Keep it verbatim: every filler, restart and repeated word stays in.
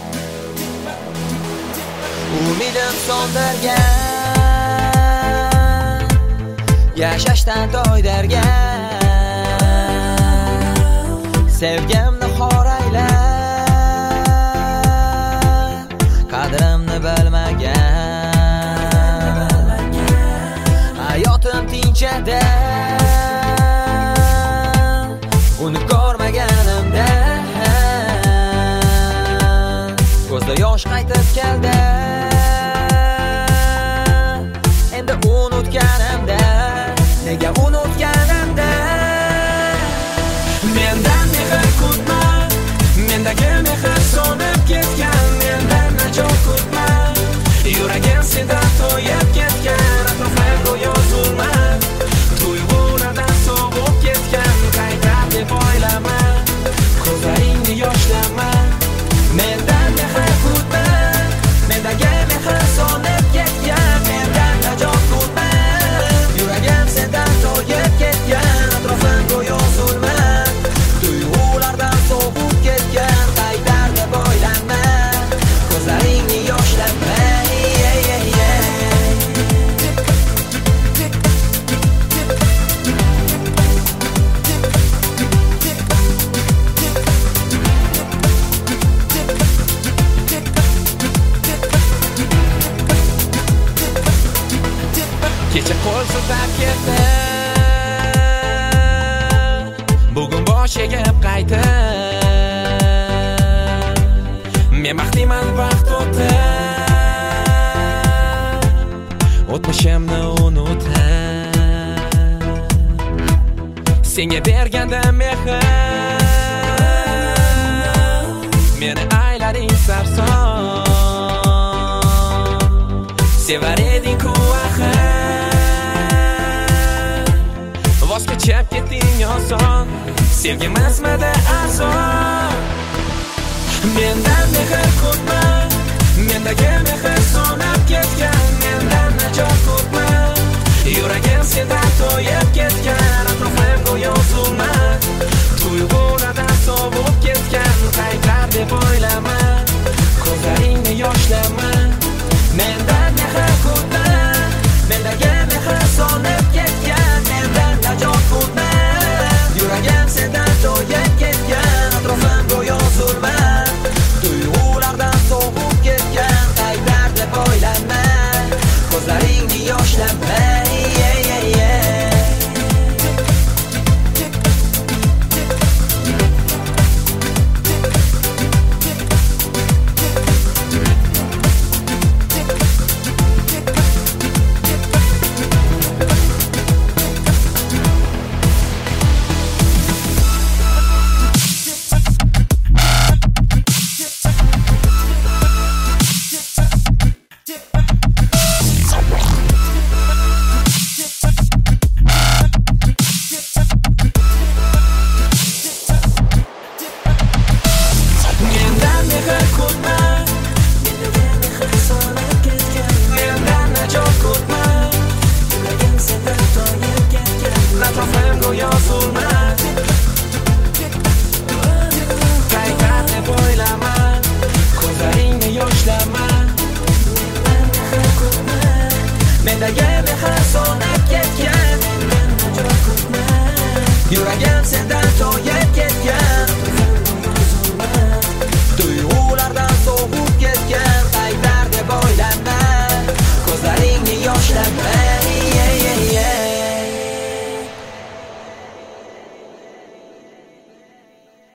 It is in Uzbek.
Umidim so'ndirgan, yashashdan toydargan, sevgimni xoraylab, qadrimni bilmagan, hayotim tinchada, uni ko'rmaganimda, ko'zda yosh qaytib keldi. Endi unutganimda, nega unutganimda, mendan mehr kutma, mendagi mehr so'nib ketgan, mendan najot kutma, yuragim sendan to'yib ketgan, atrofim go'yo zulmat, tuyg'ulardan sovib ketgan, qaytar deb o'ylama, ko'zlaringni yoshlama, mendan mehr kutma, mendagi mehr so'nib ketgan, mendan najot kutma, yuragim sendan to'yib ketgan, atrofim go'yo zulmat, tuyg'ulardan sovib ketgan, qaytar deb o'ylama, ko'zlaringni yoshlama. Kecha qo'l siltab ketdi, bugun bosh egib qaytdi, men baxtliman vaqt o'tdi, o'tmishimni unutib, senga bergandim mehr, meni aylading sarson, sevar eding-ku axir, voz kechib ketding oson, sevgimasmidi arzon, mendan mehr kutma, mendagi mehr so'nib ketgan, mendan najot kutma, yuragim sendan to'yib ketgan, atrofim go'yo zulmat, tuyg'ulardan sovib ketgan, qaytar deb o'ylama,